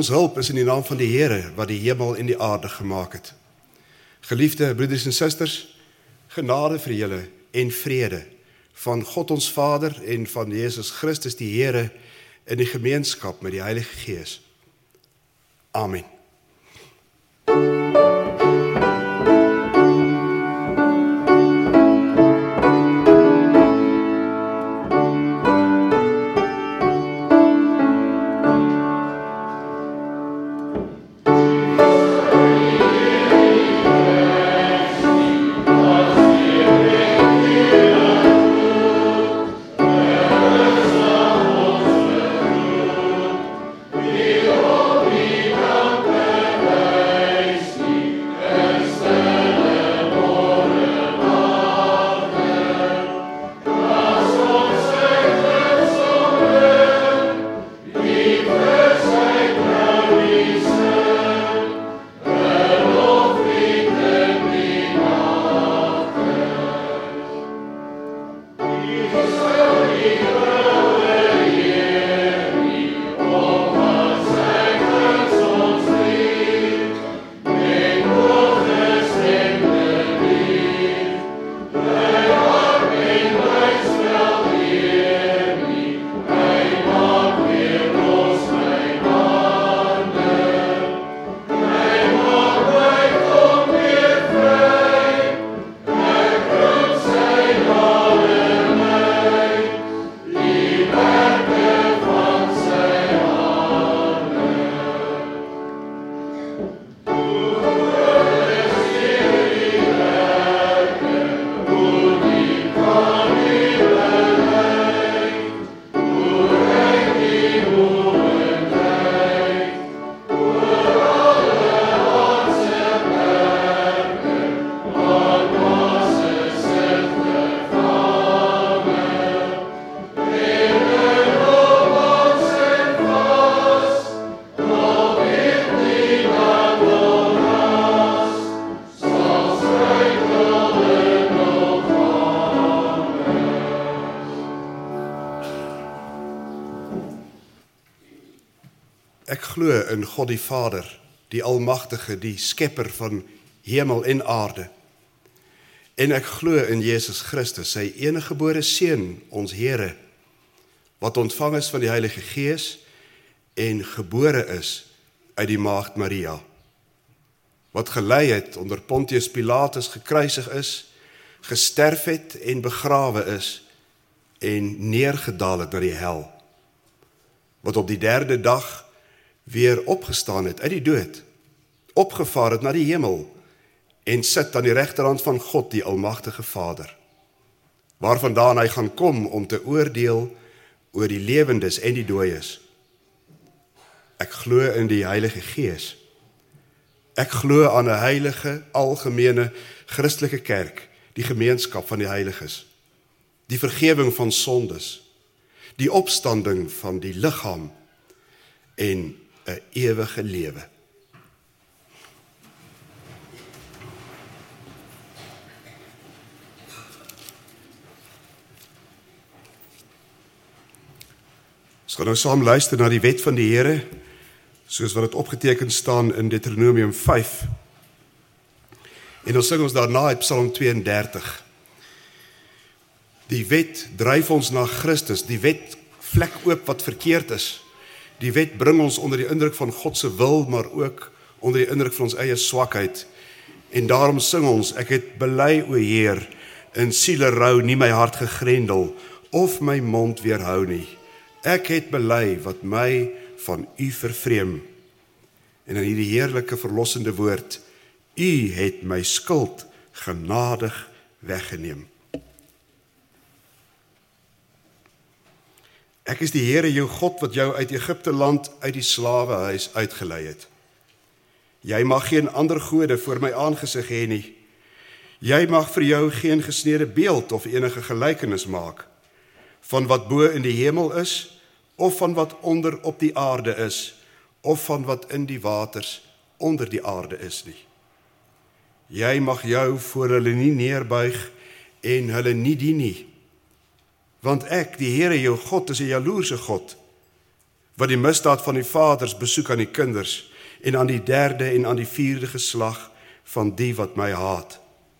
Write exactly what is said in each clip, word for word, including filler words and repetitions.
Ons hulp is in die naam van die Here, wat die hemel en die aarde gemaak het. Geliefde broeders en susters, genade vir julle en vrede van God ons Vader en van Jesus Christus die Here in die gemeenskap met die Heilige Gees. Amen. Ek glo in God die Vader, die Almagtige, die Skepper van hemel en aarde. En ek glo in Jesus Christus, sy eniggebore Seun, ons Here, wat ontvang is van die Heilige Gees en gebore is uit die Maagd Maria, wat gelei het onder Pontius Pilatus, gekruisig is, gesterf het en begrawe is en neergedaal het na die hel, wat op die derde dag weer opgestaan het uit die dood, opgevaar het na die hemel en sit aan die regterhand van God, die Almagtige Vader, waarvandaan hy gaan kom om te oordeel oor die lewendes en die dooies. Ek glo in die Heilige Gees. Ek glo aan 'n heilige, algemene, Christelike kerk, die gemeenskap van die heiliges, die vergewing van sondes, die opstanding van die liggaam en 'n ewige lewe. Ons gaan nou saam luister na die wet van die Here, soos wat dit opgeteken staan in Deuteronomium vyf. En dan sing ons daarna uit Psalm twee en dertig. Die wet dryf ons na Christus, die wet vlek oop wat verkeerd is. Die wet bring ons onder die indruk van God se wil, maar ook onder die indruk van ons eie swakheid. En daarom sing ons, ek het bely, o Heer, in sielerou nie my hart gegrendel, of my mond weerhou nie. Ek het bely wat my van u vervreem. En in hierdie heerlike verlossende woord, u het my skuld genadig weggeneem. Ek is die Here jou God wat jou uit Egipte land uit die slawehuis uitgelei het. Jy mag geen ander gode voor my aangesig hê nie. Jy mag vir jou geen gesnede beeld of enige gelykenis maak van wat bo in die hemel is, of van wat onder op die aarde is, of van wat in die waters onder die aarde is nie. Jy mag jou voor hulle nie neerbuig en hulle nie dien nie. Want ek, die Here jou God, is 'n jaloerse God, wat die misdaad van die vaders besoek aan die kinders, en aan die derde en aan die vierde geslag van die wat my haat.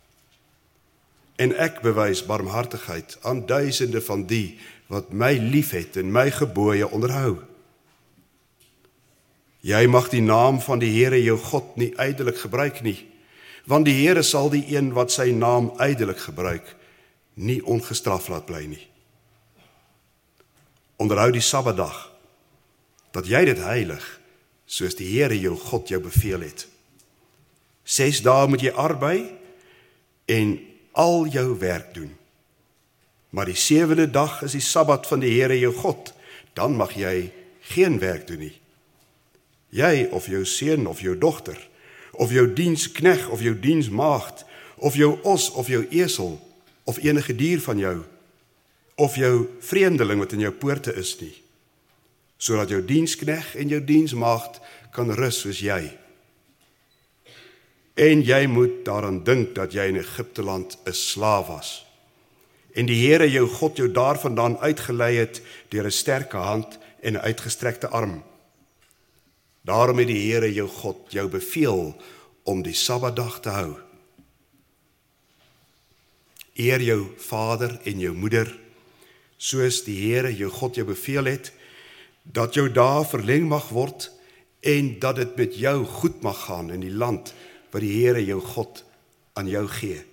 En ek bewys barmhartigheid aan duisende van die wat my liefhet en my gebooie onderhou. Jy mag die naam van die Here jou God nie ydelik gebruik nie, want die Here sal die een wat sy naam ydelik gebruik, nie ongestraf laat bly nie. Onderhou die Sabbatdag, dat jy dit heilig, soos die Here jou God jou beveel het. Ses dae moet jy arbei en al jou werk doen. Maar die sewende dag is die Sabbat van die Here jou God, dan mag jy geen werk doen nie. Jy of jou seun of jou dogter, of jou dienskneg of jou diensmaagd, of jou os of jou esel, of enige dier van jou, of jou vreemdeling wat in jou poorte is nie, sodat jou dienskneg en jou diensmaagd kan rus soos jy. En jy moet daaraan dink dat jy in Egipte land 'n slaaf was, en die Here jou God jou daarvandaan uitgelei het deur 'n sterke hand en 'n uitgestrekte arm. Daarom het die Here jou God jou beveel om die Sabbatdag te hou. Eer jou vader en jou moeder, soos die Here jou God jou beveel het, dat jou dae verleng mag word en dat dit met jou goed mag gaan in die land wat die Here jou God aan jou gee.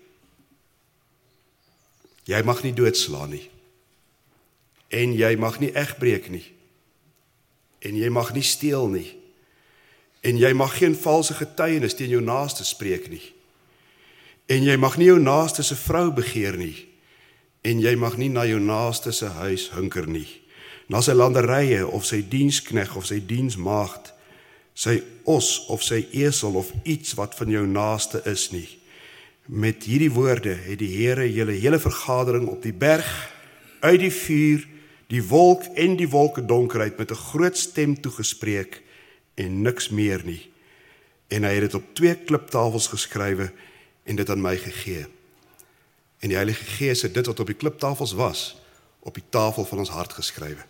Jy mag nie doodslaan nie, en jy mag nie egbreek nie, en jy mag nie steel nie, en jy mag geen valse getuienis teen jou naaste spreek nie, en jy mag nie jou naaste se vrou begeer nie, en jy mag nie na jou naaste se huis hunker nie, na sy landerye of sy dienskneg of sy diensmaagd, sy os of sy esel of iets wat van jou naaste is nie. Met hierdie woorde het die Here julle hele vergadering op die berg, uit die vuur, die wolk en die wolkedonkerheid met 'n groot stem toegespreek en niks meer nie. En hy het dit op twee kliptafels geskrywe en dit aan my gegee. En die Heilige Gees het dit wat op die kliptafels was, op die tafel van ons hart geskrywe.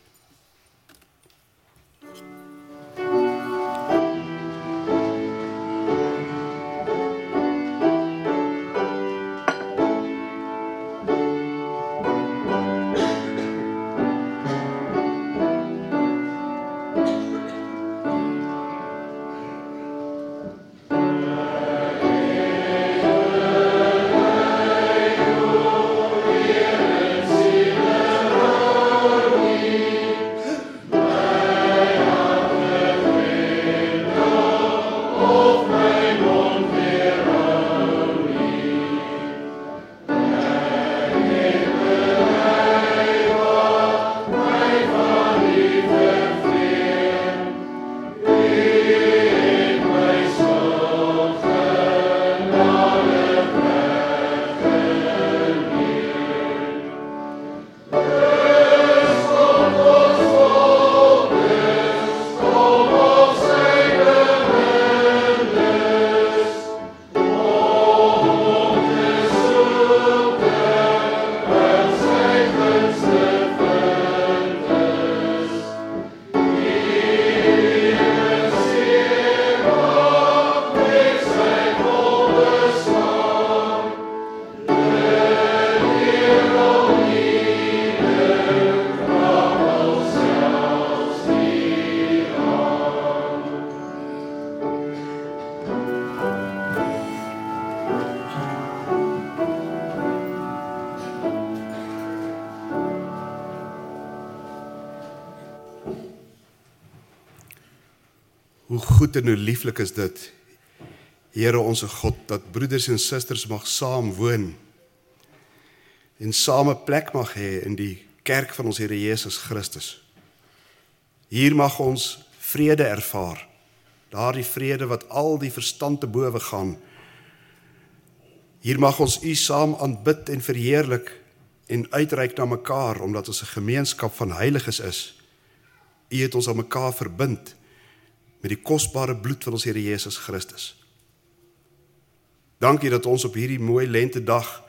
Hoe goed en hoe lieflik is dit, Here onse God, dat broeders en susters mag saam woon en saam 'n plek mag hê in die kerk van ons Here Jesus Christus. Hier mag ons vrede ervaar, daardie vrede wat al die verstand te bowe gaan. Hier mag ons U saam aanbid en verheerlik en uitreik na mekaar, omdat ons 'n gemeenskap van heiliges is. U het ons aan mekaar verbind met die kosbare bloed van ons Here Jesus Christus. Dankie dat ons op hierdie mooi lentedag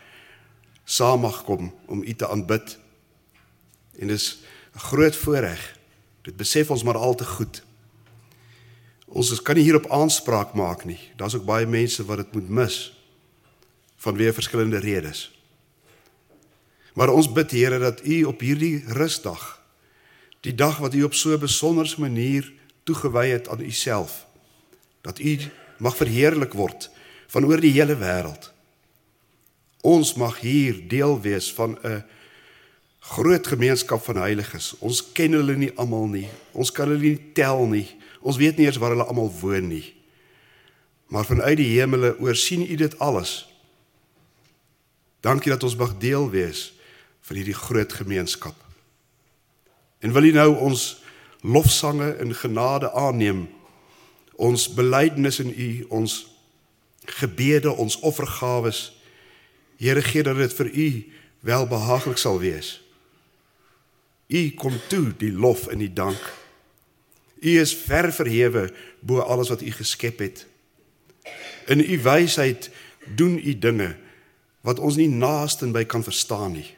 saam mag kom om U te aanbid. En dis 'n groot voorreg Dit besef ons maar al te goed. Ons kan nie hierop aanspraak maak nie. Daar's ook baie mense wat dit moet mis, vanweë verskillende redes. Maar ons bid, Here, dat U op hierdie rusdag, die dag wat U op so 'n besondere manier toegewy het aan U self, dat U mag verheerlik word van oor die hele wêreld. Ons mag hier deel wees van 'n groot gemeenskap van heiliges. Ons ken hulle nie almal nie. Ons kan hulle nie tel nie. Ons weet nie eers waar hulle almal woon nie. Maar vanuit die hemele oorsien U dit alles. Dankie dat ons mag deel wees van hierdie groot gemeenskap. En wil U nou ons lofsange in genade aanneem, ons belydenis in U, ons gebede, ons offergawes. Here, gee dat dit vir U wel behaaglik sal wees. U kom toe die lof en die dank. U is ver verhewe bo alles wat U geskep het. In U wysheid doen U dinge wat ons nie naasten by kan verstaan nie.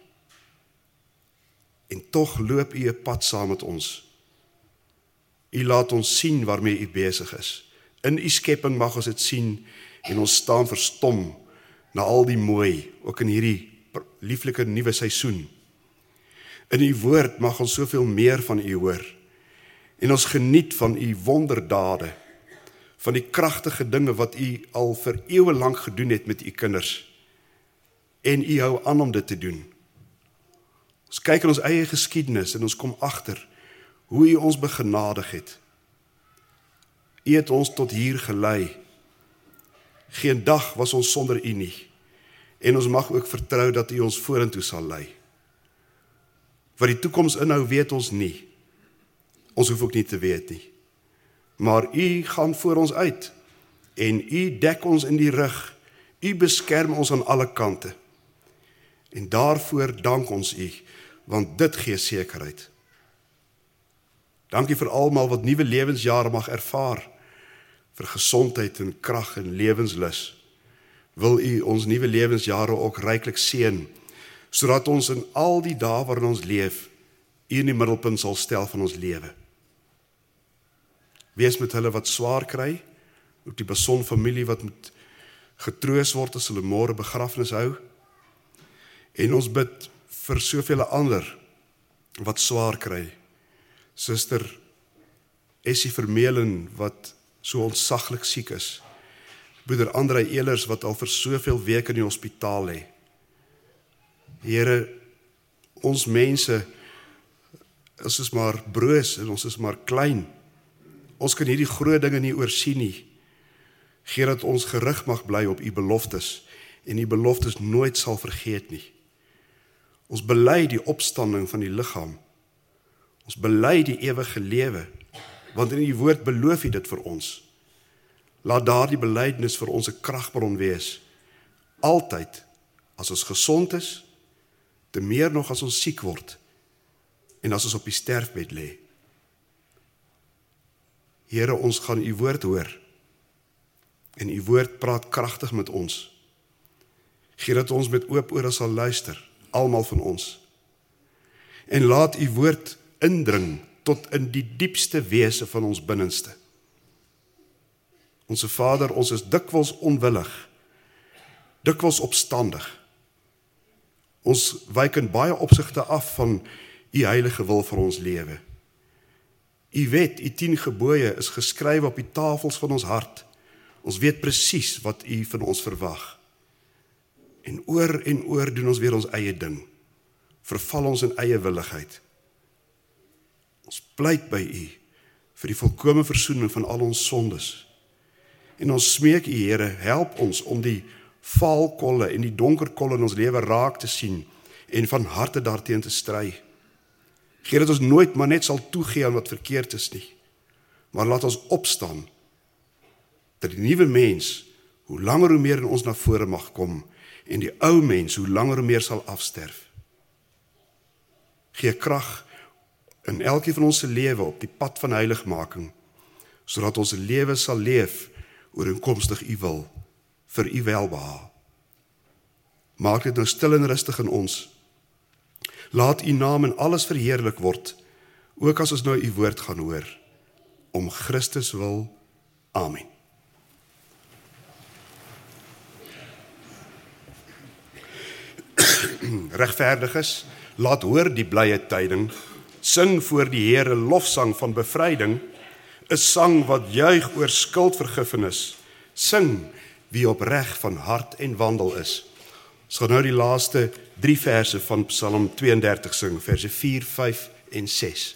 En tog loop U 'n pad saam met ons. U laat ons sien waarmee U besig is. In U skepping mag ons dit sien en ons staan verstom na al die mooi, ook in hierdie lieflike nuwe seisoen. In U woord mag ons soveel meer van U hoor. En ons geniet van U wonderdade, van die kragtige dinge wat U al vir eeue lank gedoen het met U kinders. En U hou aan om dit te doen. Ons kyk in ons eie geskiedenis en ons kom agter hoe U ons begenadig het. U het ons tot hier gelei. Geen dag was ons sonder U nie. En ons mag ook vertrou dat U ons vorentoe sal lei. Wat die toekoms inhou, weet ons nie. Ons hoef ook nie te weet nie. Maar U gaan voor ons uit. En U dek ons in die rug. U beskerm ons aan alle kante. En daarvoor dank ons U, want dit gee sekerheid. Dankie vir almal wat nuwe lewensjare mag ervaar, vir gesondheid en krag en lewenslus. Wil U ons nuwe lewensjare ook ryklik seën, sodat ons in al die dae waarin ons leef, U in die middelpunt sal stel van ons lewe. Wees met hulle wat swaar kry, ook die Beson familie wat moet getroos word as hulle môre begrafnis hou. En ons bid vir soveel ander wat swaar kry. Suster Essie Vermeulen wat so ontsaglik siek is. Broeder Andrei Elers wat al vir soveel weke in die hospitaal lê. Here, ons mense, ons is maar broos en ons is maar klein. Ons kan hierdie groot dinge nie oorsien nie. Gee dat ons gerig mag bly op U beloftes en U beloftes nooit sal vergeet nie. Ons bely die opstanding van die liggaam. Ons bely die ewige lewe, want in U woord beloof U dit vir ons. Laat daardie belydenis vir ons 'n kragbron wees. Altyd, as ons gesond is, te meer nog as ons siek word en as ons op die sterfbed lê. Here, ons gaan U woord hoor en U woord praat kragtig met ons. Gee dat ons met oop ore sal luister, almal van ons. En laat U woord indring tot in die diepste wese van ons binnenste. Onse Vader, ons is dikwels onwillig, dikwels opstandig. Ons wyk in baie opsigte af van U heilige wil vir ons lewe. U wet, U tien gebooie is geskrywe op die tafels van ons hart. Ons weet presies wat U van ons verwag. En oor en oor doen ons weer ons eie ding. Verval ons in eie willigheid. Ons pleit by U vir die volkome versoening van al ons sondes. En ons smeek U, Here, help ons om die vaalkolle en die donker kolle in ons lewe raak te sien en van harte daarteen te stry. Gee dat ons nooit maar net sal toegee aan wat verkeerd is nie, maar laat ons opstaan, dat die nuwe mens hoe langer hoe meer in ons na vore mag kom en die ou mens hoe langer hoe meer sal afsterf. Gee krag in elkeen van ons se lewe op die pad van heiligmaking, sodat ons lewe sal leef ooreenkomstig U wil, vir U welbehae. Maak dit nou stil en rustig in ons. Laat U naam in alles verheerlik word, ook as ons nou u woord gaan hoor, om Christus wil. Amen. Regverdiges, laat hoor die blye tyding, sing voor die Here lofsang van bevryding, 'n sang wat juig oor skuldvergifnis, sing wie opreg van hart en wandel is. Ons gaan nou die laaste drie verse van Psalm tweeëndertig sing, verse vier, vyf en ses.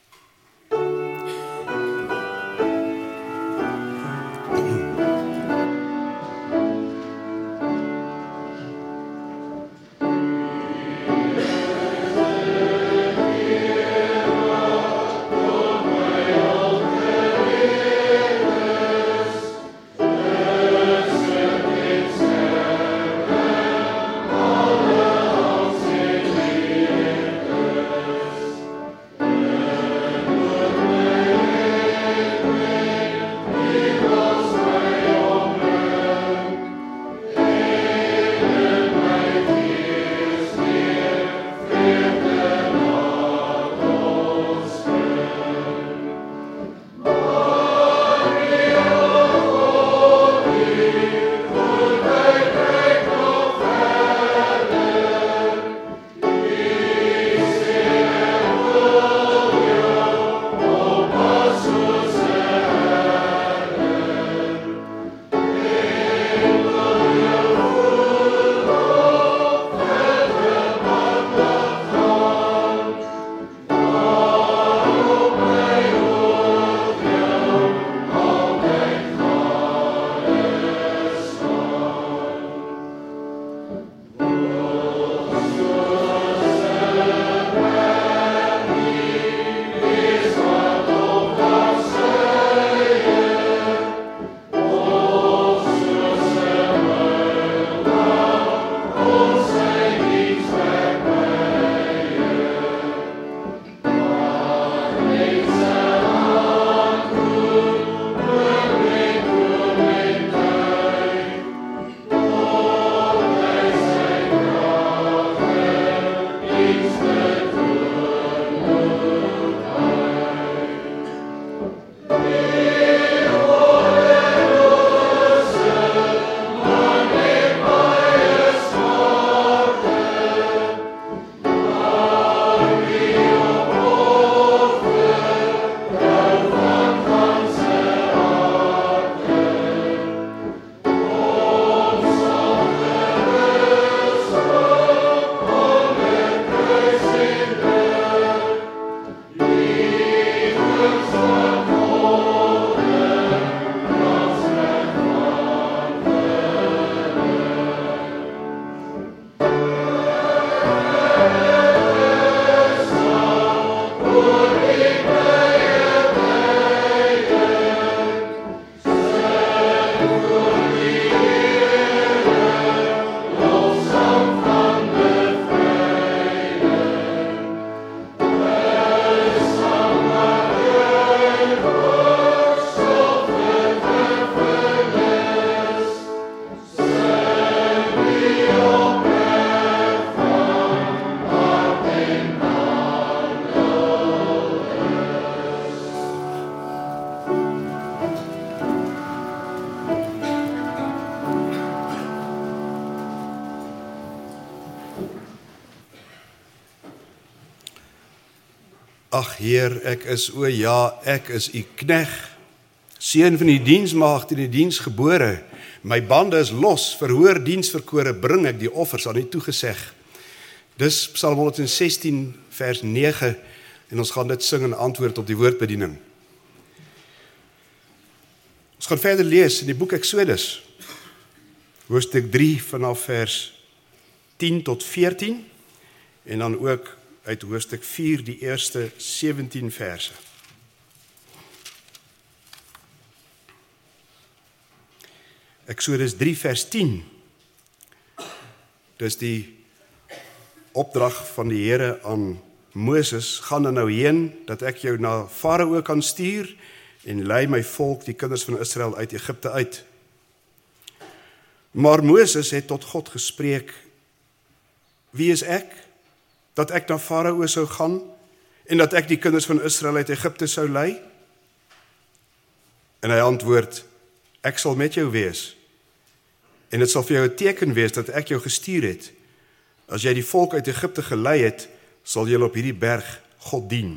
Ag Heer, ek is, o ja, ek is u knegg, seun van die diensmaagd in die diens gebore. My bande is los, verhoor diensverkore, bring ek die offers aan u toegeseg. Dis Psalm honderdsestien vers nege, en ons gaan dit sing in antwoord op die woordbediening. Ons gaan verder lees in die boek Exodus, hoofstuk drie vanaf vers tien tot veertien, en dan ook uit hoofstuk vier die eerste sewentien verse. Exodus drie vers tien. Dis die opdrag van die Here aan Moses, gaan dan nou heen, dat ek jou na Farao kan stuur, en lei my volk, die kinders van Israel, uit Egipte uit. Maar Moses het tot God gespreek, wie is ek, dat ek na Farao sou gaan, en dat ek die kinders van Israel uit Egipte sou lei? En hy antwoord, ek sal met jou wees, en dit sal vir jou 'n teken wees dat ek jou gestuur het. As jy die volk uit Egipte gelei het, sal jy op hierdie berg God dien.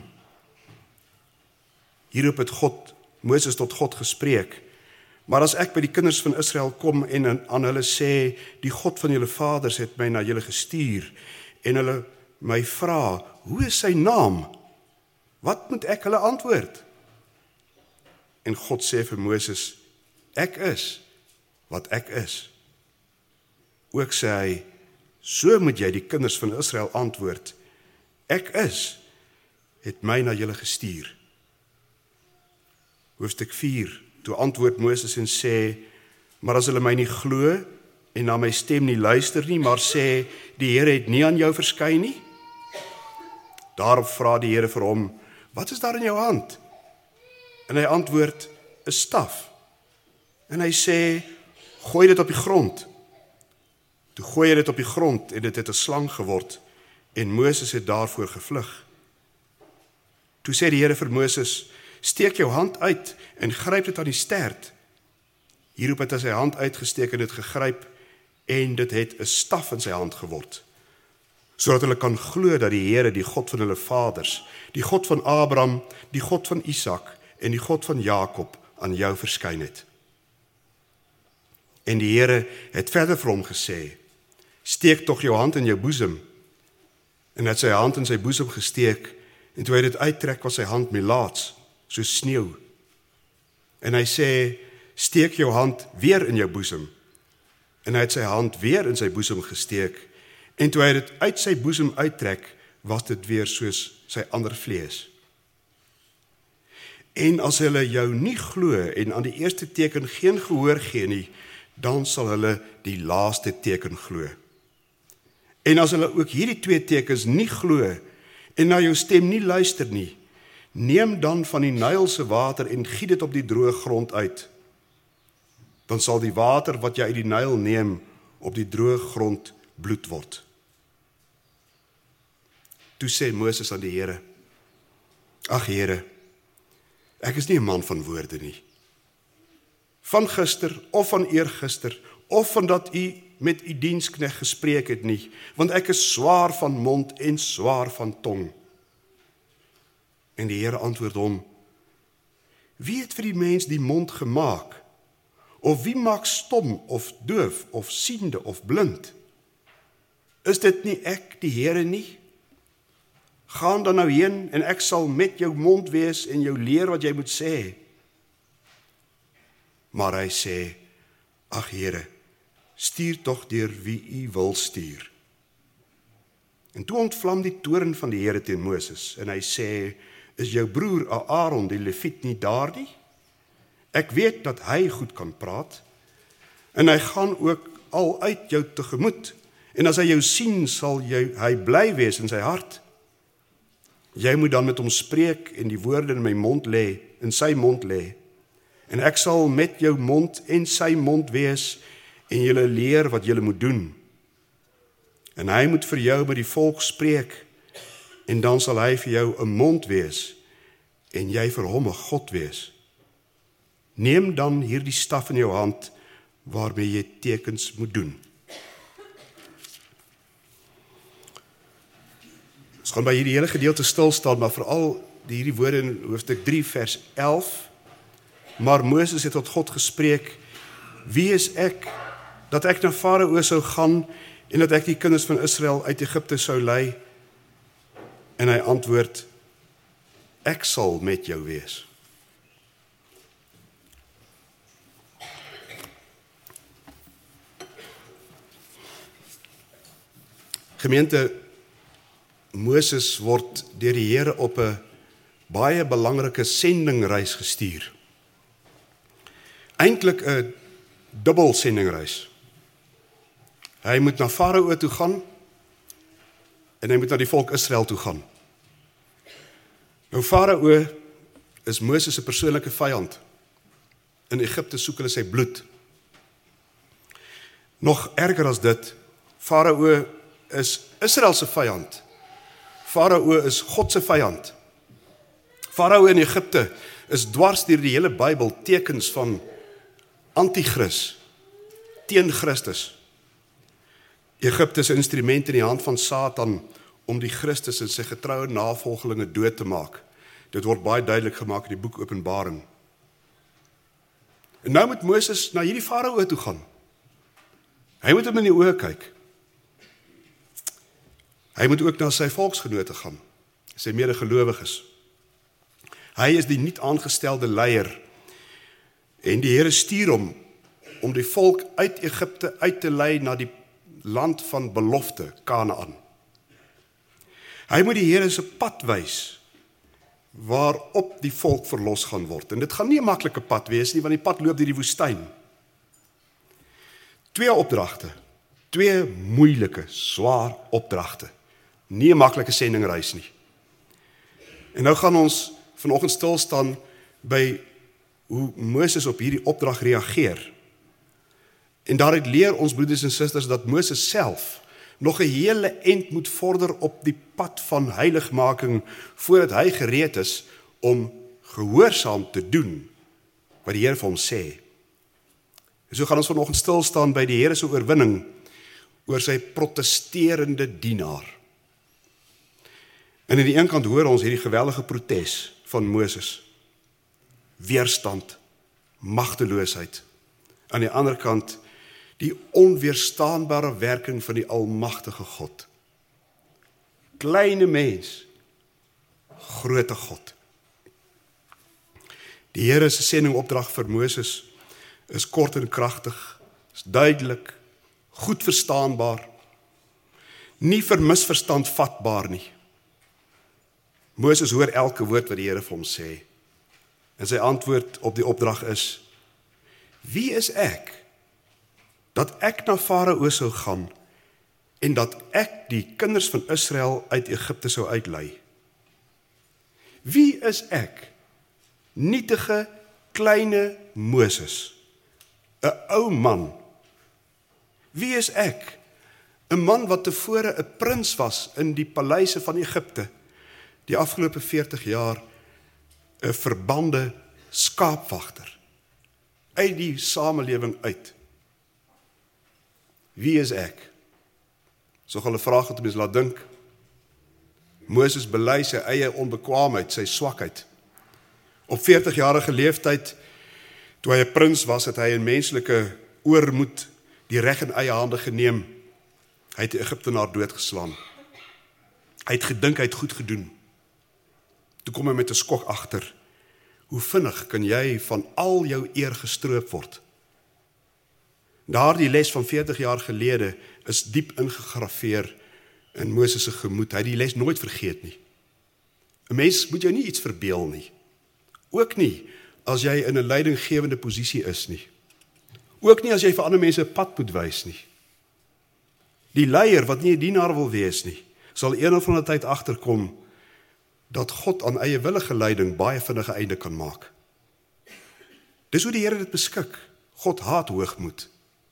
Hierop het God, Moses tot God gespreek, maar as ek by die kinders van Israel kom en aan hulle sê, die God van julle vaders het my na julle gestuur, en hulle my vra, hoe is sy naam? Wat moet ek hulle antwoord? En God sê vir Moses, ek is wat ek is. Ook sê hy, so moet jy die kinders van Israel antwoord, ek is, het my na julle gestuur. Hoofstuk vier, toe antwoord Moses en sê, maar as hulle my nie glo en na my stem nie luister nie, maar sê, die Here het nie aan jou verskyn nie. Daarop vra die Here vir hom, wat is daar in jou hand? En hy antwoord, 'n staf. En hy sê, gooi dit op die grond. Toe gooi hy dit op die grond en dit het 'n slang geword, en Moses het daarvoor gevlug. Toe sê die Here vir Moses, steek jou hand uit en gryp dit aan die stert. Hierop het hy sy hand uitgesteek en dit gegryp, en dit het 'n staf in sy hand geword, sodat hulle kan glo dat die Here, die God van hulle vaders, die God van Abraham, die God van Isak en die God van Jakob aan jou verskyn het. En die Here het verder vir hom gesê, steek tog jou hand in jou boesem. En hy het sy hand in sy boesem gesteek, en toe hy dit uittrek was sy hand melaats, soos sneeu. En hy sê, steek jou hand weer in jou boesem. En hy het sy hand weer in sy boesem gesteek, en toe hy dit uit sy boesem uittrek, was dit weer soos sy ander vlees. En as hulle jou nie glo en aan die eerste teken geen gehoor gee nie, dan sal hulle die laaste teken glo. En as hulle ook hierdie twee tekens nie glo en na jou stem nie luister nie, neem dan van die Nyl se water en giet dit op die droë grond uit. Dan sal die water wat jy uit die Nyl neem op die droë grond bloed word. Toe sê Moses aan die Here, ag Here, ek is nie 'n man van woorde nie. Van gister of van eergister of van dat u met u diensknegt gespreek het nie, want ek is swaar van mond en swaar van tong. En die Here antwoord hom, wie het vir die mens die mond gemaak? Of wie maak stom of doof of siende of blind? Is dit nie ek die Here nie? Gaan dan nou heen en ek sal met jou mond wees en jou leer wat jy moet sê. Maar hy sê, ag Here, stuur tog deur wie u wil stuur. En toe ontvlam die toorn van die Here teen Moses en hy sê, is jou broer Aaron die Leviet nie daar nie? Ek weet dat hy goed kan praat en hy gaan ook al uit jou tegemoet en as hy jou sien sal jy, hy bly wees in sy hart. Jy moet dan met hom spreek en die woorde in my mond lê, in sy mond lê. En ek sal met jou mond en sy mond wees en julle leer wat julle moet doen. En hy moet vir jou met die volk spreek en dan sal hy vir jou 'n mond wees en jy vir hom 'n God wees. Neem dan hierdie staf in jou hand waarmee jy tekens moet doen. Ons gaan by hierdie hele gedeelte stil staan, maar veral hierdie woorde in hoofstuk drie vers elf. Maar Moses het tot God gespreek, wie is ek, dat ek na Farao sou gaan, en dat ek die kinders van Israel uit Egipte sou lei? En hy antwoord, ek sal met jou wees. Gemeente, Moses word deur die Here op 'n baie belangrike sendingreis gestuur. Eintlik 'n dubbel sendingreis. Hy moet na Farao toe gaan en hy moet na die volk Israel toe gaan. Nou Farao is Moses se persoonlike vyand. In Egipte soek hulle sy bloed. Nog erger as dit, Farao is Israel se vyand. Farao is God se vyand. Farao in Egipte is dwars deur die hele Bybel tekens van anti-Christus, teen Christus. Egipte is 'n instrument in die hand van Satan om die Christus en sy getroue navolgelinge dood te maak. Dit word baie duidelik gemaak in die boek Openbaring. En nou moet Moses na hierdie Farao toe gaan. Hy moet hom in die oë kyk. Hy moet ook na sy volksgenote gaan, sy medegelowiges. Hy is die nie aangestelde leier en die Here stuur hom om die volk uit Egipte uit te lei na die land van belofte, Kanaan. Hy moet die Here se pad wys waarop die volk verlos gaan word. En dit gaan nie 'n maklike pad wees nie, want die pad loop deur die woestyn. Twee opdragte, twee moeilike, swaar opdragte. Nie 'n maklike sendingreis nie. En nou gaan ons vanoggend stil staan by hoe Moses op hierdie opdrag reageer. En daaruit leer ons broeders en susters dat Moses self nog 'n hele end moet vorder op die pad van heiligmaking voordat hy gereed is om gehoorsaam te doen wat die Here vir hom sê. En so gaan ons vanoggend stil staan by die Here se oorwinning oor sy protesterende dienaar. En aan die een kant hoor ons hierdie geweldige protes van Moses. Weerstand, magteloosheid. Aan die ander kant die onweerstaanbare werking van die almagtige God. Kleine mens, grote God. Die Here se sendingopdrag vir Moses is kort en kragtig, is duidelik, goed verstaanbaar, nie vir misverstand vatbaar nie. Moses hoor elke woord wat die Here vir hom sê. En sy antwoord op die opdrag is: Wie is ek dat ek na Farao sou gaan en dat ek die kinders van Israel uit Egipte sou uitlei? Wie is ek? Nietige, kleine Moses, 'n ou man. Wie is ek? 'n man wat tevore 'n prins was in die paleise van Egipte, die afgelope veertig jaar 'n verbande skaapwagter uit die samelewing uit. Wie is ek? So gaan 'n vraag wat mense laat dink. Moses bely sy eie onbekwaamheid, sy swakheid. Op veertig-jarige leeftyd, toe hy 'n prins was, het hy in menslike oormoed die reg in eie hande geneem. Hy het die Egiptenaar doodgeslaan. Hy het gedink hy het goed gedoen. Toe kom hy met 'n skok agter. Hoe vinnig kan jy van al jou eer gestroop word? Daardie les van veertig jaar gelede is diep ingegraveer in Moses se gemoed. Hy het die les nooit vergeet nie. 'n Mens moet jou nie iets verbeel nie. Ook nie as jy in 'n leidinggewende posisie is nie. Ook nie as jy vir ander mense 'n pad moet wys nie. Die leier wat nie 'n dienaar wil wees nie, sal eendag van 'n tyd agterkom dat God aan eie willige leiding baie vinnige einde kan maak. Dis hoe die Here dit beskik. God haat hoogmoed.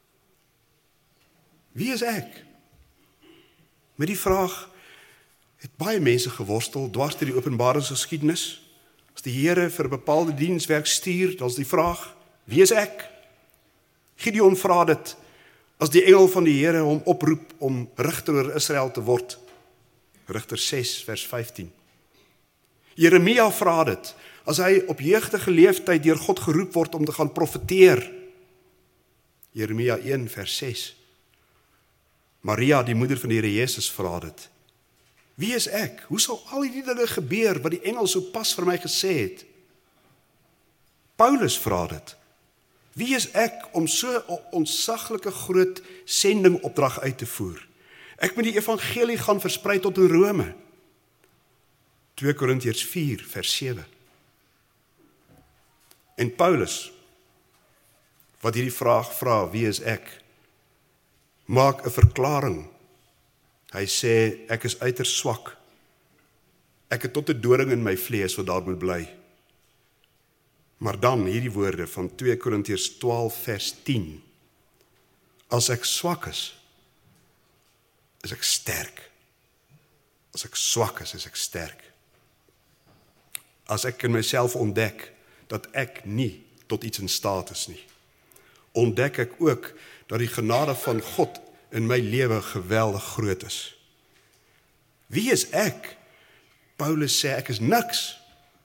Wie is ek? Met die vraag het baie mense geworstel dwars deur die openbaringsgeskiedenis. As die Here vir 'n bepaalde dienswerk stuur, dan is die vraag: wie is ek? Gideon vra dit as die engel van die Here hom oproep om rigter oor Israel te word. Rigter ses vers vyftien. Jeremia vra dit as hy op jeugdige leeftyd deur God geroep word om te gaan profeteer. Jeremia een vers ses. Maria, die moeder van die Here Jesus, vra dit. Wie is ek? Hoe sal al die dinge gebeur wat die engel so pas vir my gesê het? Paulus vra dit. Wie is ek om so 'n ontsaglike groot sendingopdrag uit te voer? Ek moet die evangelie gaan versprei tot in Rome. twee Korintiërs vier vers sewe. En Paulus, wat hierdie vraag vra, wie is ek? Maak 'n verklaring. Hy sê, ek is uiters swak. Ek het tot 'n doring in my vlees wat daar moet bly. Maar dan hierdie woorde van twee Korintiërs twaalf vers tien. As ek swak is, is ek sterk. As ek swak is, is ek sterk. as ek in myself ontdek dat ek nie tot iets in staat is nie. Ontdek ek ook dat die genade van God in my lewe geweldig groot is. Wie is ek? Paulus sê ek is niks.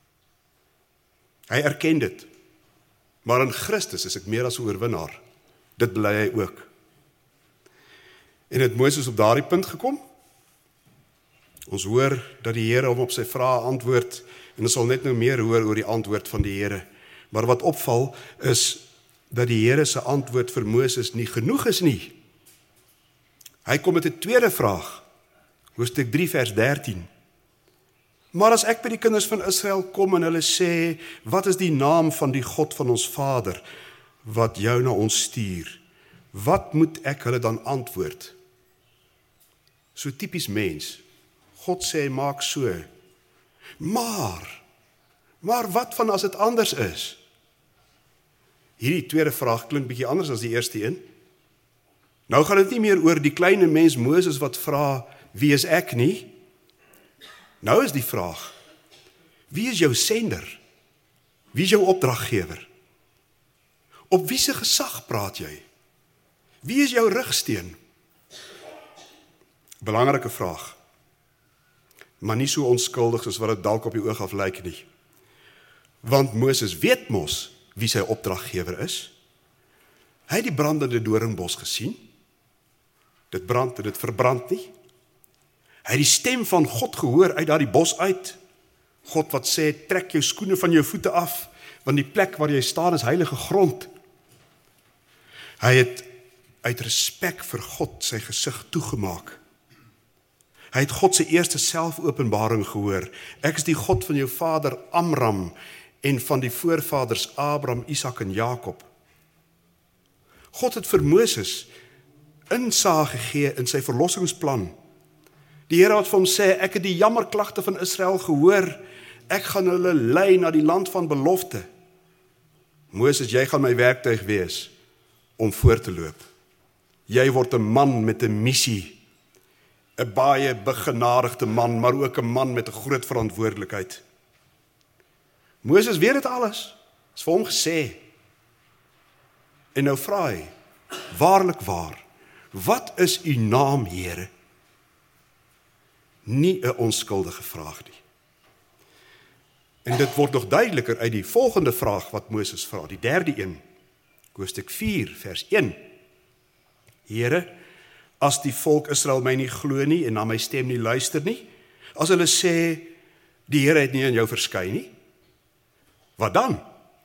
Hy erken dit. Maar in Christus is ek meer as 'n oorwinnaar. Dit bely hy ook. En het Moses op daardie punt gekom? Ons hoor dat die Here hom op sy vrae antwoord, en ons sal net nou meer hoor oor die antwoord van die Here. Maar wat opval is dat die Here se antwoord vir Moses nie genoeg is nie. Hy kom met 'n tweede vraag, hoofstuk drie vers dertien. Maar as ek by die kinders van Israel kom en hulle sê, wat is die naam van die God van ons Vader, wat jou na ons stuur? Wat moet ek hulle dan antwoord? So typies mens. God sê, maak so. Maar, maar wat van as dit anders is? Hierdie tweede vraag klink bietjie anders as die eerste een. Nou gaan dit nie meer oor die kleine mens Moses wat vra, wie is ek nie? Nou is die vraag, wie is jou sender? Wie is jou opdraggewer? Op wie se gesag praat jy? Wie is jou rigsteen? Belangrike vraag, maar nie so onskuldig soos wat dit dalk op die oog af lyk nie. Want Moses weet mos wie sy opdraggewer is. Hy het die brandende doringbos gesien. Dit brand en dit verbrand nie. Hy het die stem van God gehoor uit daardie bos uit. God wat sê, trek jou skoene van jou voete af, want die plek waar jy staan is heilige grond. Hy het uit respek vir God sy gesig toegemaak. Hy het God se eerste selfopenbaring gehoor. Ek is die God van jou vader Amram en van die voorvaders Abraham, Isak en Jakob. God het vir Moses insaag gegee in sy verlossingsplan. Die Here wat vir hom sê, ek het die jammerklagte van Israel gehoor, ek gaan hulle lei na die land van belofte. Moses, jy gaan my werktuig wees om voor te loop. Jy word 'n man met 'n missie, 'n baie begenadigde man, maar ook 'n man met 'n groot verantwoordelikheid. Moses weet dit alles, is vir hom gesê. En nou vra hy, waarlik waar, wat is u naam, Here? Nie 'n onskuldige vraag nie. En dit word nog duideliker uit die volgende vraag wat Moses vra, die derde een, hoofstuk vier, vers een. Here, as die volk Israel my nie glo nie en na my stem nie luister nie, as hulle sê, die Here het nie aan jou verskyn nie, wat dan?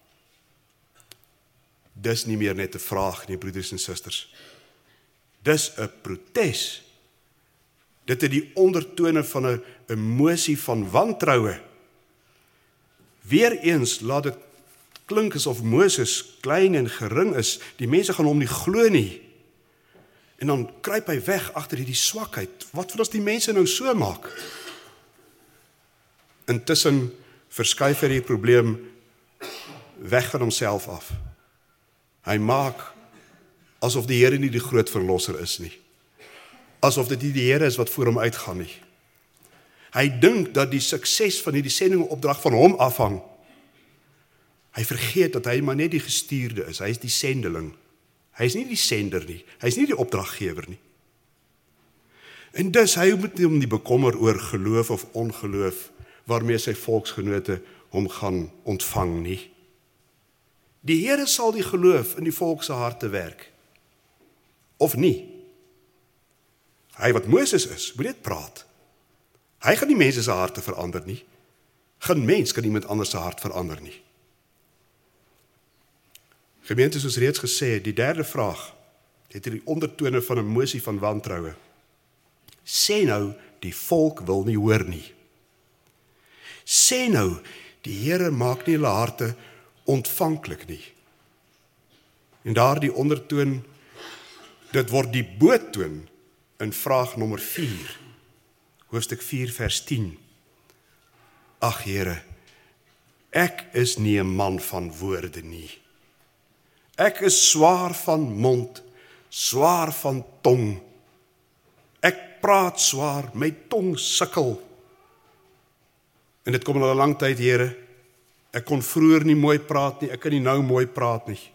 Dis nie meer net 'n vraag nie, broeders en susters. Dis 'n protes. Dit het die ondertone van 'n emosie van wantroue. Weereens laat dit klink asof Moses klein en gering is, die mense gaan hom nie glo nie. En dan kruip hy weg agter hierdie swakheid. Wat wil as die mense nou so maak? Intussen verskuif hy die probleem weg van homself af. Hy maak asof die Here nie die groot verlosser is nie. Asof dit nie die Here is wat voor hom uitgaan nie. Hy dink dat die sukses van hierdie sendingopdrag van hom afhang. Hy vergeet dat hy maar net die gestuurde is. Hy is die sendeling. Hy is nie die sender nie. Hy is nie die opdraggewer nie. En dus hy moet hom nie bekommer oor geloof of ongeloof waarmee sy volksgenote hom gaan ontvang nie. Die Here sal die geloof in die volk se harte werk. Of nie. Hy wat Moses is, moet dit praat. Hy gaan die mense se harte verander nie. Geen mens kan iemand anders se hart verander nie. Gemeente, soos reeds gesê, die derde vraag het die ondertone van 'n emosie van wantroue. Sê nou, die volk wil nie hoor nie. Sê nou, die Here maak nie hulle harte ontvanklik nie. En daardie ondertoon, dit word die boottoon in vraag nommer vier, hoofstuk vier vers tien. Ag Here, ek is nie 'n man van woorde nie. Ek is swaar van mond, swaar van tong. Ek praat swaar, my tong sukkel. En dit kom al 'n lang tyd, Here, Ek kon vroeër nie mooi praat nie, ek kan nie nou mooi praat nie.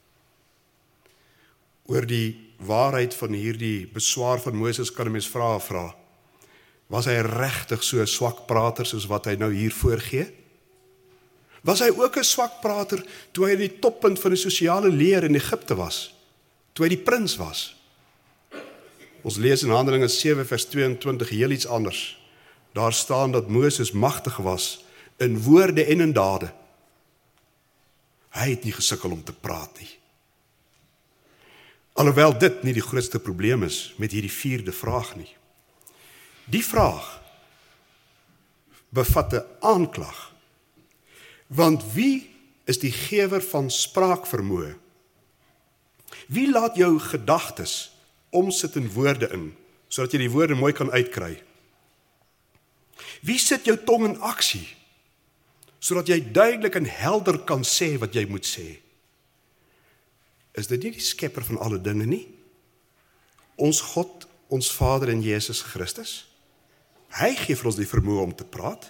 Oor die waarheid van hierdie beswaar van Moses kan 'n mens vrae vra. Was hy regtig so 'n swak prater soos wat hy nou hier voorgee? Was hy ook 'n swak prater toe hy in die toppunt van die sosiale leer in Egipte was? Toe hy die prins was? Ons lees in Handelinge sewe vers tweeëntwintig heel iets anders. Daar staan dat Moses magtig was in woorde en in dade. Hy het nie gesukkel om te praat nie. Alhoewel dit nie die grootste probleem is met hierdie vierde vraag nie. Die vraag bevat 'n aanklag. Want wie is die gewer van spraakvermoë? Wie laat jou gedagtes omsit in woorde in, sodat jy die woorde mooi kan uitkry? Wie sit jou tong in aksie, sodat jy duidelik en helder kan sê wat jy moet sê? Is dit nie die skepper van alle dinge nie? Ons God, ons Vader en Jesus Christus? Hy gee vir ons die vermoë om te praat.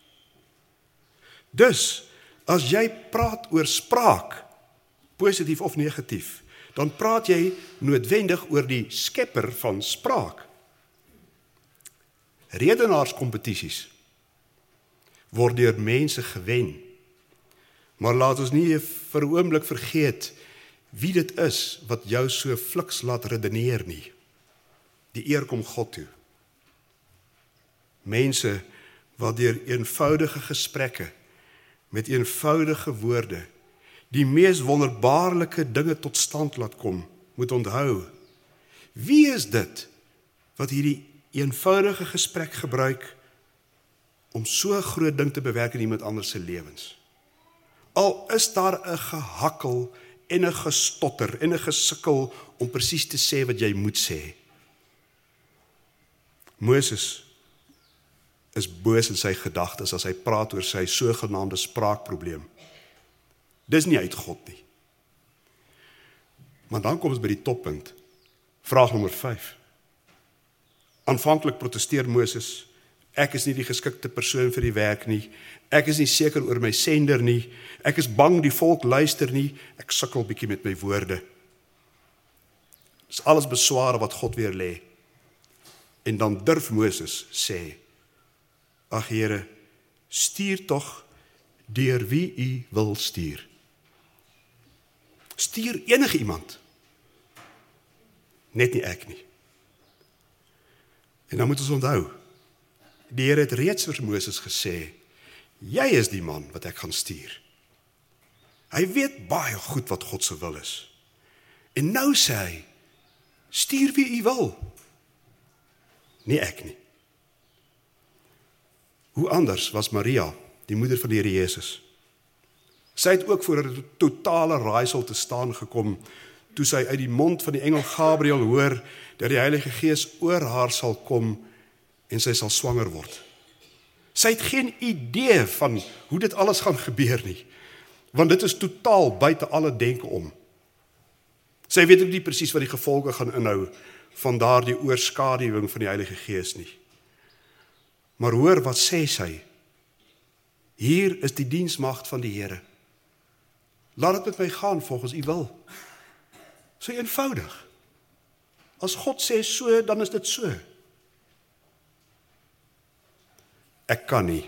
Dus, as jy praat oor spraak, positief of negatief, dan praat jy noodwendig oor die skepper van spraak. Redenaarskompetisies word deur mense gewen, maar laat ons nie vir 'n oomblik vergeet wie dit is wat jou so fliks laat redeneer nie. Die eer kom God toe. Mense wat deur eenvoudige gesprekke met eenvoudige woorde die mees wonderbaarlike dinge tot stand laat kom, moet onthou, wie is dit wat hierdie eenvoudige gesprek gebruik om so 'n groot ding te bewerk in iemand anders se lewens? Al is daar 'n gehakkel en 'n gestotter en 'n gesukkel om presies te sê wat jy moet sê. Moses is boos in sy gedagtes as hy praat oor sy sogenaamde spraakprobleem. Dis nie uit God nie. Maar dan kom ons by die toppunt. Vraag nommer vyf. Aanvanklik protesteer Moses, ek is nie die geskikte persoon vir die werk nie, ek is nie seker oor my sender nie, ek is bang die volk luister nie, ek sukkel bietjie met my woorde. Dis alles besware wat God weer lê. En dan durf Moses sê, ag Here, stuur tog deur wie u wil stuur. Stuur enige iemand. Net nie ek nie. En dan moet ons onthou, die Here het reeds vir Moses gesê, jy is die man wat ek gaan stuur. Hy weet baie goed wat God se wil is. En nou sê hy, stuur wie u wil. Nie ek nie. Hoe anders was Maria, die moeder van die Here Jesus? Sy het ook voor 'n totale raaisel te staan gekom, toe sy uit die mond van die engel Gabriël hoor, dat die Heilige Gees oor haar sal kom, en sy sal swanger word. Sy het geen idee van hoe dit alles gaan gebeur nie, want dit is totaal buite alle denke om. Sy weet ook nie presies wat die gevolge gaan inhou, van daardie oorskaduwing van die Heilige Gees nie. Maar hoor wat sê sy, hier is die diensmagd van die Here. Laat dit met my gaan volgens u wil. So eenvoudig. As God sê so, dan is dit so. Ek kan nie.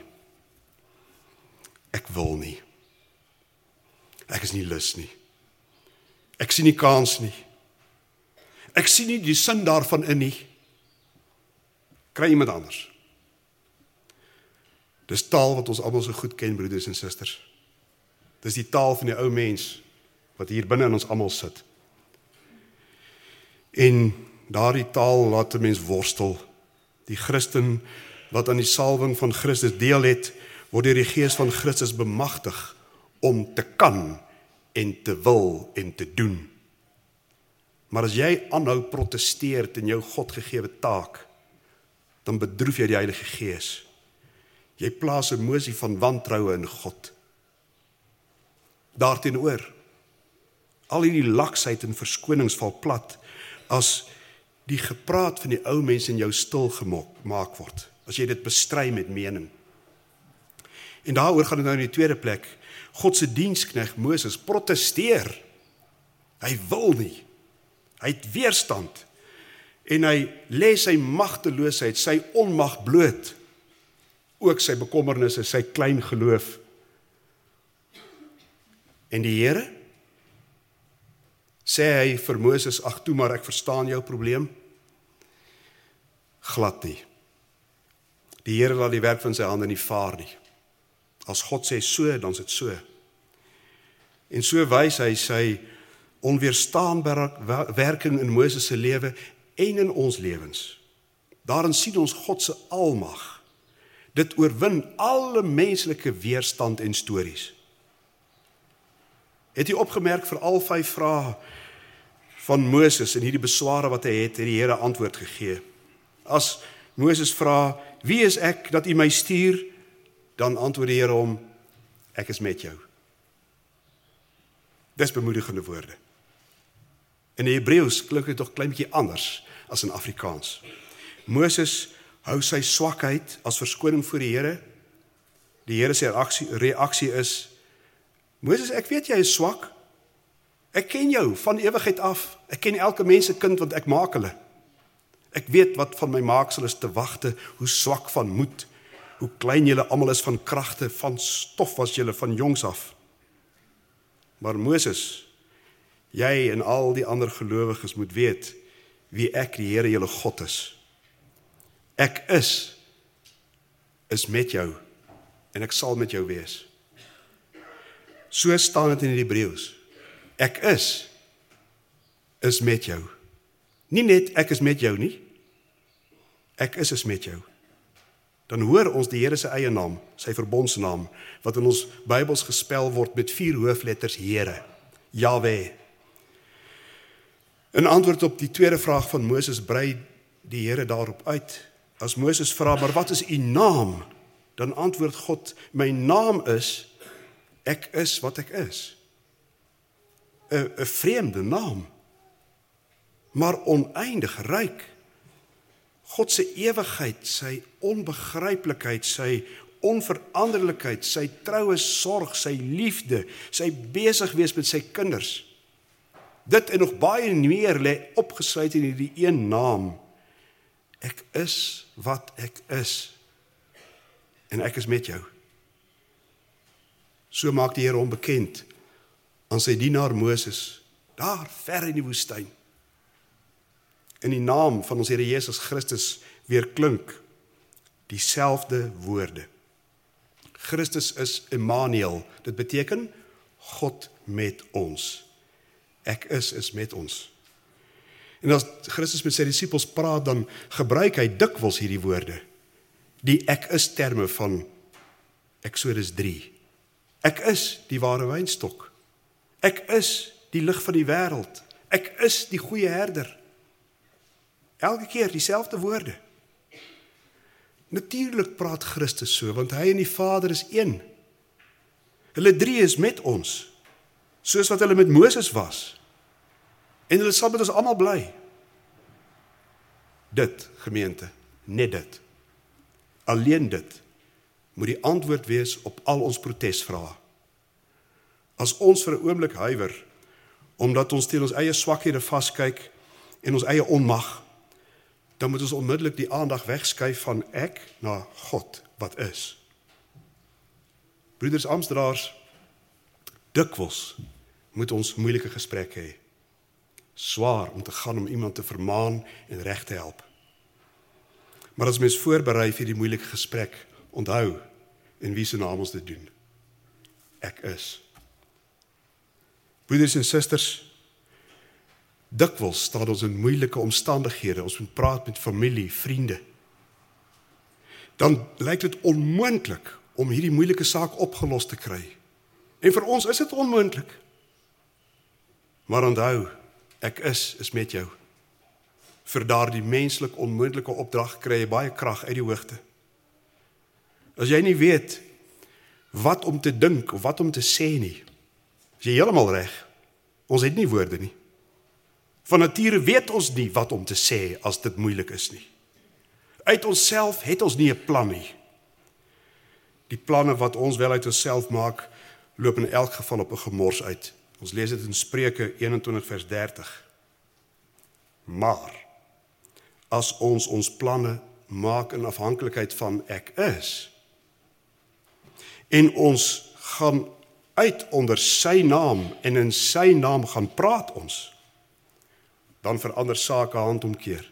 Ek wil nie. Ek is nie lus nie. Ek sien nie kans nie. Ek sien nie die sin daarvan in nie. Kry iemand anders. Dis taal wat ons almal so goed ken, broeders en susters. Dis die taal van die ou mens wat hier binne in ons almal sit. En daardie taal laat 'n mens worstel. Die Christen wat aan die salwing van Christus deel het, word deur die Gees van Christus bemagtig om te kan en te wil en te doen. Maar as jy aanhou protesteer teen jou Godgegewe taak, dan bedroef jy die Heilige Gees. Jy plaas 'n emosie van wantroue in God. Daarteenoor, al hierdie laksheid en verskonings val plat, as die gepraat van die ou mens in jou stil gemaak word, as jy dit bestry met mening. En daaroor gaan dit nou in die tweede plek. God se diensknegt Moses protesteer. Hy wil nie. Hy het weerstand. En hy lê sy magteloosheid, sy onmag bloot. Ook sy bekommernisse, sy klein geloof. En die Here sê hy vir Moses, ag toe maar, ek verstaan jou probleem. Glad nie. Die Here laat die werk van sy hande nie vaar nie. As God sê so, dan is dit so. En so wys hy sy onweerstaanbare werking in Moses se lewe en in ons lewens. Daarin sien ons God se almag. Dit oorwin alle menslike weerstand en stories. Het jy opgemerk vir al vyf vrae van Moses en hierdie besware wat hy het, het die Here antwoord gegee. As Moses vra, wie is ek dat u my stuur? Dan antwoord die Here hom, ek is met jou. Dis bemoedigende woorde. In die Hebreëus klink dit tog klein bietjie anders as in Afrikaans. Moses hou sy swakheid as verskoning voor die Here. Die Here se reaksie, reaksie is, Moses, ek weet jy is swak. Ek ken jou van ewigheid af. Ek ken elke mens se kind want ek maak hulle. Ek weet wat van my maaksel is te wagte, hoe swak van moed, hoe klein julle almal is van kragte, van stof was julle van jongs af. Maar Moses, jy en al die ander gelowiges moet weet wie ek, die Here julle God is. Ek is, is met jou en ek sal met jou wees. So staan dit in die Hebreëus. Ek is, is met jou. Nie net ek is met jou nie. Ek is is met jou. Dan hoor ons die Here se eie naam, sy verbondsnaam, wat in ons Bybels gespel word met vier hoofletters Here, Jahwe. In antwoord op die tweede vraag van Moses brei die Here daarop uit. As Moses vra, maar wat is u naam? Dan antwoord God, my naam is, ek is wat ek is. 'n 'n vreemde naam, maar oneindig ryk. God se ewigheid, sy onbegryplikheid, sy onveranderlikheid, sy troue sorg, sy liefde, sy besig wees met sy kinders. Dit en nog baie meer lê opgesluit in hierdie een naam. Ek is wat ek is. En ek is met jou. So maak die Here hom bekend aan sy dienaar Moses, daar ver in die woestyn. In die naam van ons Here Jesus Christus weer klink dieselfde woorde. Christus is Immanuel, dit beteken God met ons. Ek is is met ons. En as Christus met sy disippels praat, dan gebruik hy dikwels hierdie woorde. Die ek is terme van Eksodus drie. Ek is die ware wynstok. Ek is die lig van die wêreld. Ek is die goeie herder. Elke keer dieselfde woorde. Natuurlik praat Christus so, want hy en die Vader is een. Hulle drie is met ons, soos wat hulle met Moses was. En hulle sal met ons almal bly. Dit, gemeente, net dit. Alleen dit moet die antwoord wees op al ons protesvrae. As ons vir 'n oomblik huiwer, omdat ons teen ons eie swakhede vaskyk en ons eie onmag, dan moet ons onmiddellik die aandag wegskuif van ek na God wat is. Broeders Amsterdars, dikwels moet ons moeilike gesprekke hê. Swaar om te gaan om iemand te vermaan en reg te help. Maar as mens voorberei vir die moeilike gesprek, onthou in wie se naam ons dit doen. Ek is. Broeders en susters, dikwels staan ons in moeilike omstandighede, ons moet praat met familie, vriende. Dan lyk dit onmoontlik om hierdie moeilike saak opgelos te kry. En vir ons is dit onmoontlik. Maar onthou, ek is, is met jou. Vir daardie menslik onmoontlike opdrag kry jy baie krag uit die hoogte. As jy nie weet wat om te dink of wat om te sê nie, is jy heeltemal reg. Ons het nie woorde nie. Van nature weet ons nie wat om te sê as dit moeilik is nie. Uit onsself het ons nie 'n plan nie. Die planne wat ons wel uit onsself maak, loop in elk geval op 'n gemors uit. Ons lees dit in Spreuke eenentwintig vers dertig. Maar, as ons ons planne maak in afhanklikheid van ek is, en ons gaan uit onder sy naam, en in sy naam gaan praat ons, dan verander sake handomkeer.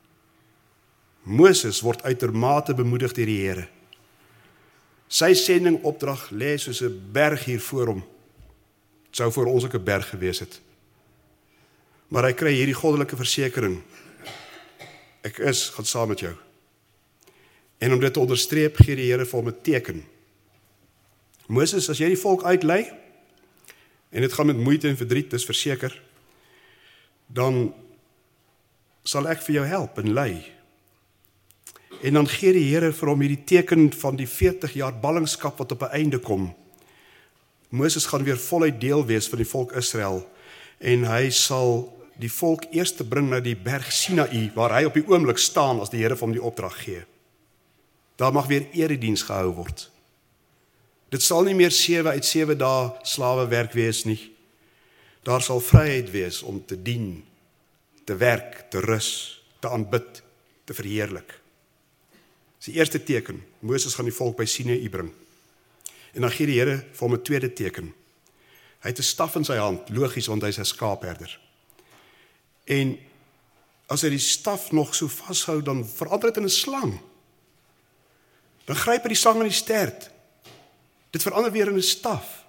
Moses word uitermate bemoedig deur die Here. Sy sendingopdrag lê soos 'n berg hier voor hom. Het sou vir ons ook 'n berg gewees het. Maar hy kry hierdie goddelike versekering. Ek is, gaan saam met jou. En om dit te onderstreep, gee die Here vir hom 'n teken. Moses, as jy die volk uitlei, en dit gaan met moeite en verdriet, dis verseker, dan sal ek vir jou help en lei. En dan gee die Here vir hom hierdie teken van die veertig jaar ballingskap wat op 'n einde kom. Moses gaan weer voluit deel wees van die volk Israel, en hy sal die volk eers te bring na die berg Sinaï, waar hy op die oomblik staan as die Here vir hom die opdrag gee. Daar mag weer erediens gehou word. Dit sal nie meer sewe uit sewe dae slawewerk wees nie. Daar sal vryheid wees om te dien, te werk, te rus, te aanbid, te verheerlik. Dis die eerste teken. Moses gaan die volk by Sinaï bring. En dan gee die Here vir hom 'n tweede teken. Hy het 'n staf in sy hand, logies, want hy's 'n skaapherder. En as hy die staf nog so vashou, dan verander dit in 'n slang. Dan gryp hy die slang in die stert. Dit verander weer in 'n staf.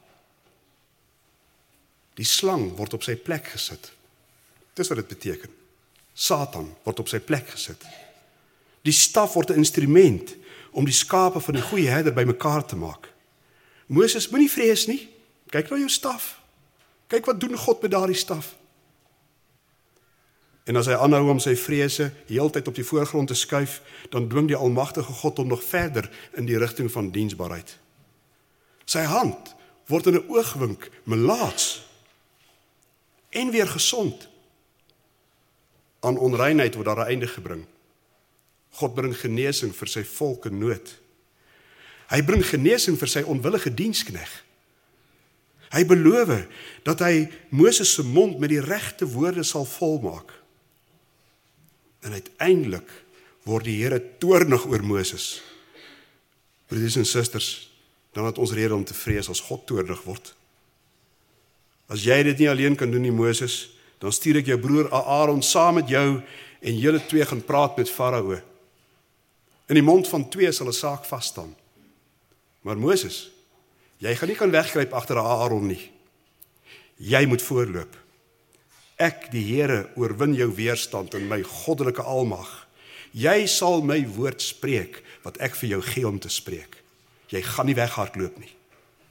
Die slang word op sy plek gesit. Dis wat dit beteken. Satan word op sy plek gesit. Die staf word 'n instrument om die skape van die goeie herder bymekaar te maak. Moses, moenie vrees nie. Kyk na jou staf. Kyk wat doen God met daardie staf. En as hy aanhou om sy vrese heeltyd op die voorgrond te skuif, dan dwing die almagtige God hom nog verder in die rigting van diensbaarheid. Sy hand word in 'n oogwink melaats en weer gesond. Aan onreinheid word daar 'n einde gebring. God bring genesing vir sy volk in nood. Hy bring genesing vir sy onwillige dienskneg. Hy beloof dat hy Moses se mond met die regte woorde sal volmaak. En uiteindelik word die Here toornig oor Moses. Broeders en susters, dan het ons rede om te vrees as God toornig word. As jy dit nie alleen kan doen nie, Moses, dan stuur ek jou broer Aaron saam met jou en julle twee gaan praat met Farao. In die mond van twee sal 'n saak vas staan. Maar Moses, jy gaan nie kan weggryp agter Aaron nie. Jy moet voorloop. Ek, die Here, oorwin jou weerstand in my goddelike almag. Jy sal my woord spreek wat ek vir jou gee om te spreek. Jy gaan nie weghardloop nie.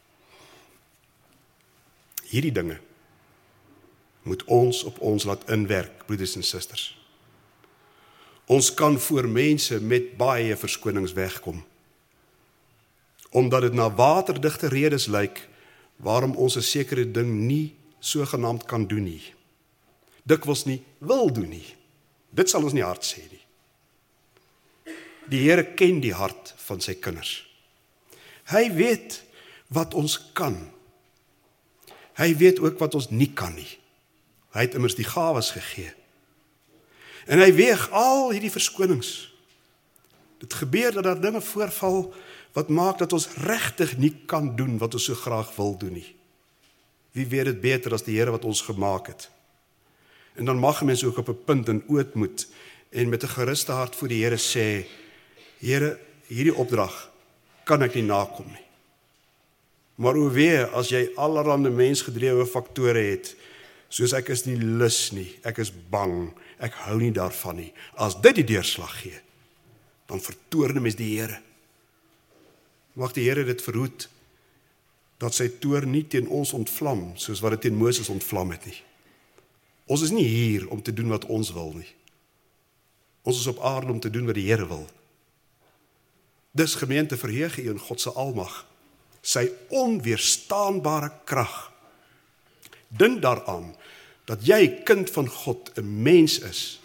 Hierdie dinge moet ons op ons laat inwerk, broeders en susters. Ons kan voor mense met baie verskonings wegkom, omdat dit na waterdigte redes lyk waarom ons 'n sekere ding nie sogenaamd kan doen nie. Dikwels nie wil doen nie. Dit sal ons nie hard sê nie. Die Here ken die hart van sy kinders. Hy weet wat ons kan. Hy weet ook wat ons nie kan nie. Hy het immers die gawes gegee. En hy weeg al hierdie verskonings. Dit gebeur dat daar dinge voorval wat maak dat ons regtig nie kan doen wat ons so graag wil doen nie. Wie weet dit beter as die Here wat ons gemaak het? En dan mag mense ook op 'n punt in ootmoed en met 'n geruste hart voor die Here sê, Here, hierdie opdrag kan ek nie nakom nie. Maar o wee, as jy allerhande mensgedrewe faktore het, soos ek is nie lus nie, ek is bang, ek hou nie daarvan nie. As dit die deurslag gee, dan vertoorn mens die Here. Mag die Here dit verhoed, dat sy toorn nie teen ons ontvlam, soos wat dit teen Moses ontvlam het nie. Ons is nie hier om te doen wat ons wil nie. Ons is op aarde om te doen wat die Here wil. Dis gemeente, verheug u in God se almag, sy onweerstaanbare krag. Dink daaraan dat jy kind van God, 'n mens is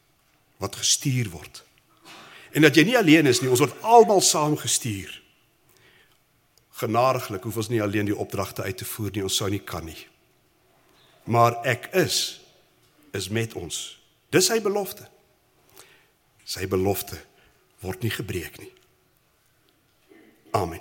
wat gestuur word. En dat jy nie alleen is nie, ons word almal saam gestuur. Genadiglik hoef ons nie alleen die opdragte uit te voer nie, ons sou nie kan nie. Maar ek is, is met ons. Dis sy belofte. Sy belofte word nie gebreek nie. Amen.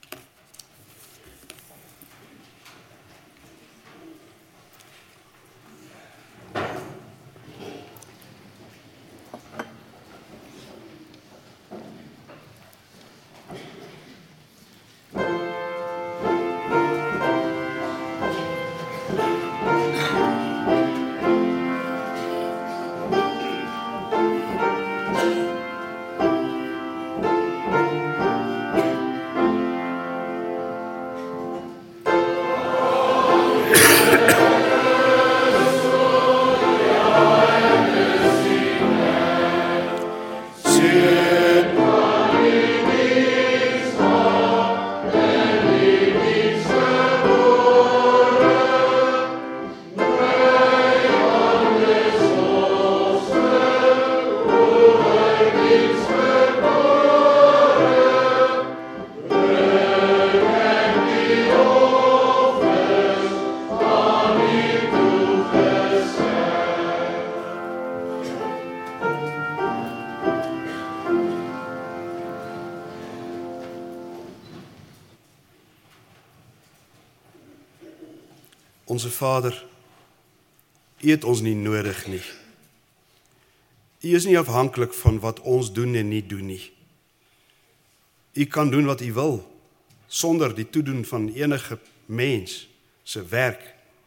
Onse Vader, U het ons nie nodig nie. U is nie afhanklik van wat ons doen en nie doen nie. U kan doen wat U wil, sonder die toedoen van enige mens se werk.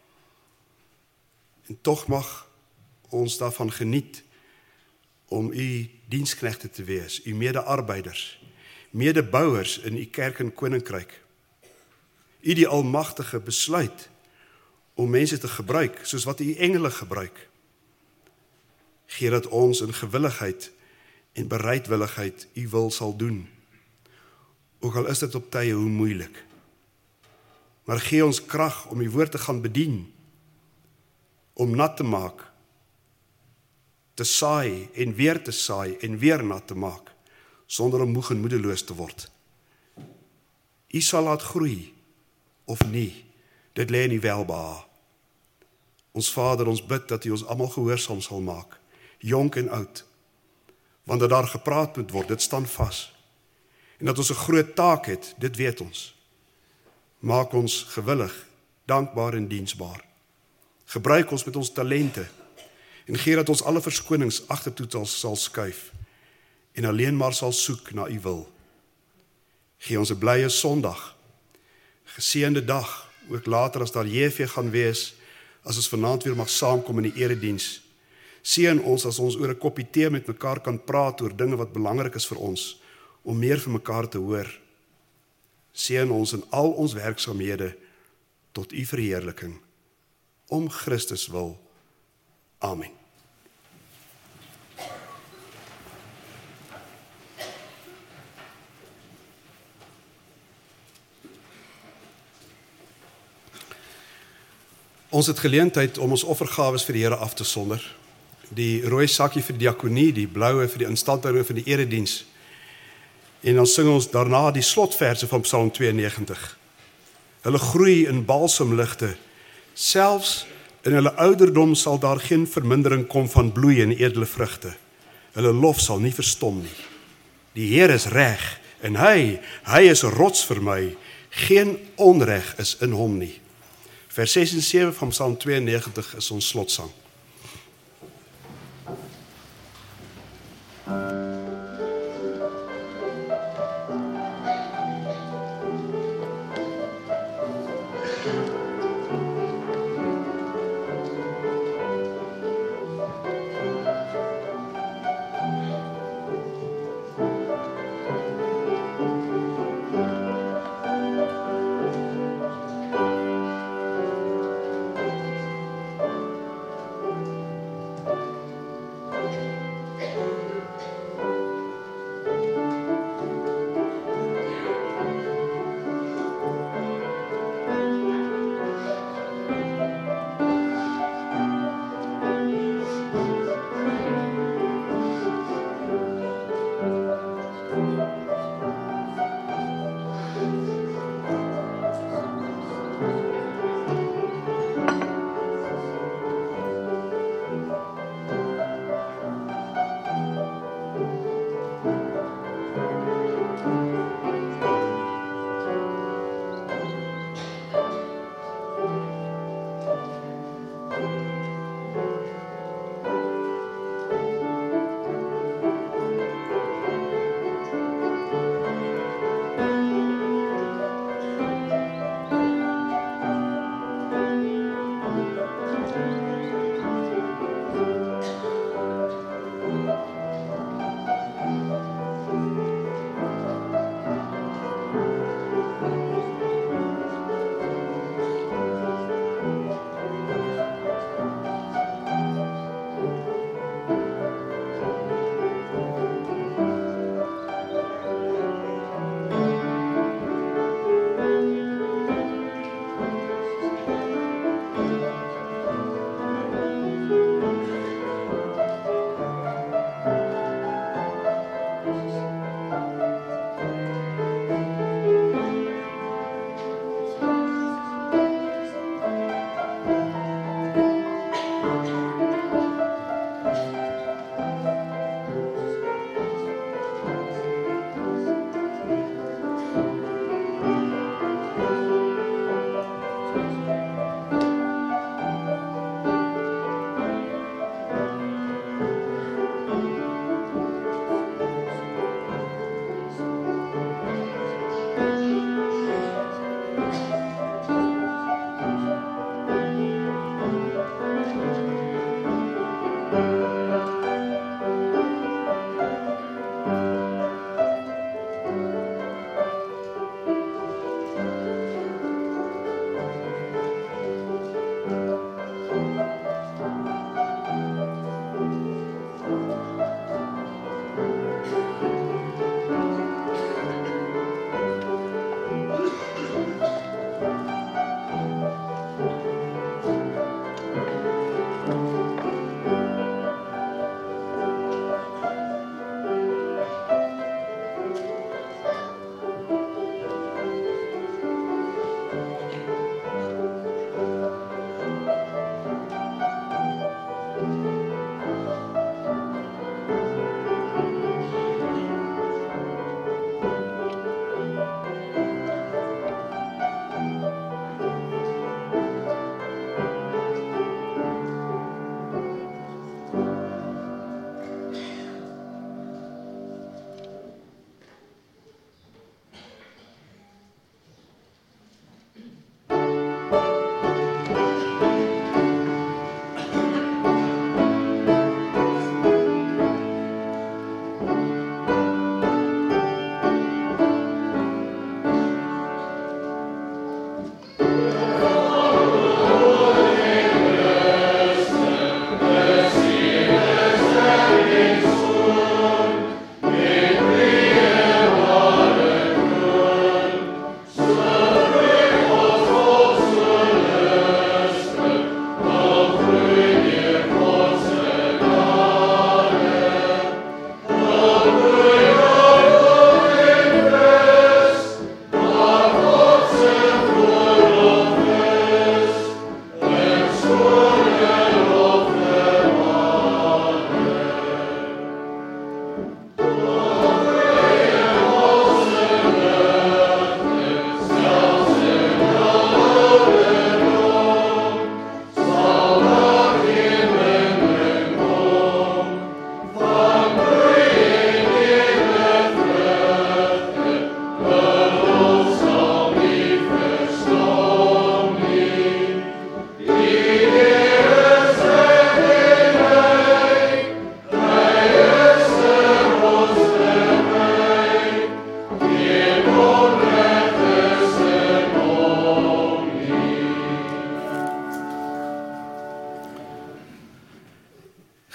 En tog mag ons daarvan geniet om U diensknegte te wees, U mede-arbeiders, medebouers in U kerk en koninkryk. U die Almagtige besluit om mense te gebruik, soos wat U engele gebruik. Gee dat ons in gewilligheid en bereidwilligheid U wil sal doen, ook al is dit op tye hoe moeilik. Maar gee ons krag om U woord te gaan bedien, om nat te maak, te saai en weer te saai en weer nat te maak, sonder om moeg en moedeloos te word. U sal laat groei, of nie, dit lê in U welbehae. Ons Vader, ons bid dat U ons almal gehoorsaam sal maak, jonk en oud, want dat daar gepraat moet word, dit staan vas. En dat ons 'n groot taak het, dit weet ons. Maak ons gewillig, dankbaar en diensbaar. Gebruik ons met ons talente, en gee dat ons alle verskonings agtertoe sal skuif, en alleen maar sal soek na U wil. Gee ons 'n blye Sondag, geseënde dag, ook later as daar J V gaan wees, as ons vanaand weer mag saamkom in die erediens. Seën ons as ons oor 'n koppie tee met mekaar kan praat oor dinge wat belangrik is vir ons, om meer vir mekaar te hoor. Seën ons in al ons werksaamhede tot U verheerliking, om Christus wil. Amen. Ons het geleentheid om ons offergawes vir die Here af te sonder. Die rooi sakkie vir die diakonie, die bloue vir die instandhouding van die erediens. En dan sing ons daarna die slotverse van Psalm tweeënnegentig. Hulle groei in balsemligte, selfs in hulle ouderdom sal daar geen vermindering kom van bloei en edele vrugte. Hulle lof sal nie verstom nie. Die Here is reg en hy, hy is 'n rots vir my. Geen onreg is in hom nie. Vers ses en sewe van Psalm tweeënnegentig is ons slotsang.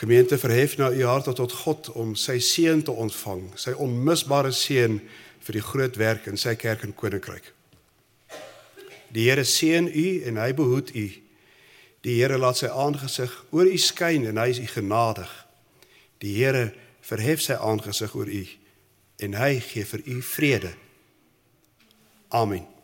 Gemeente, verhef nou u harte tot God om sy seën te ontvang, sy onmisbare seën vir die groot werk in sy kerk en koninkryk. Die Here seën u en hy behoed u. Die Here laat sy aangesig oor u skyn en hy is u genadig. Die Here verhef sy aangesig oor u en hy gee vir u vrede. Amen.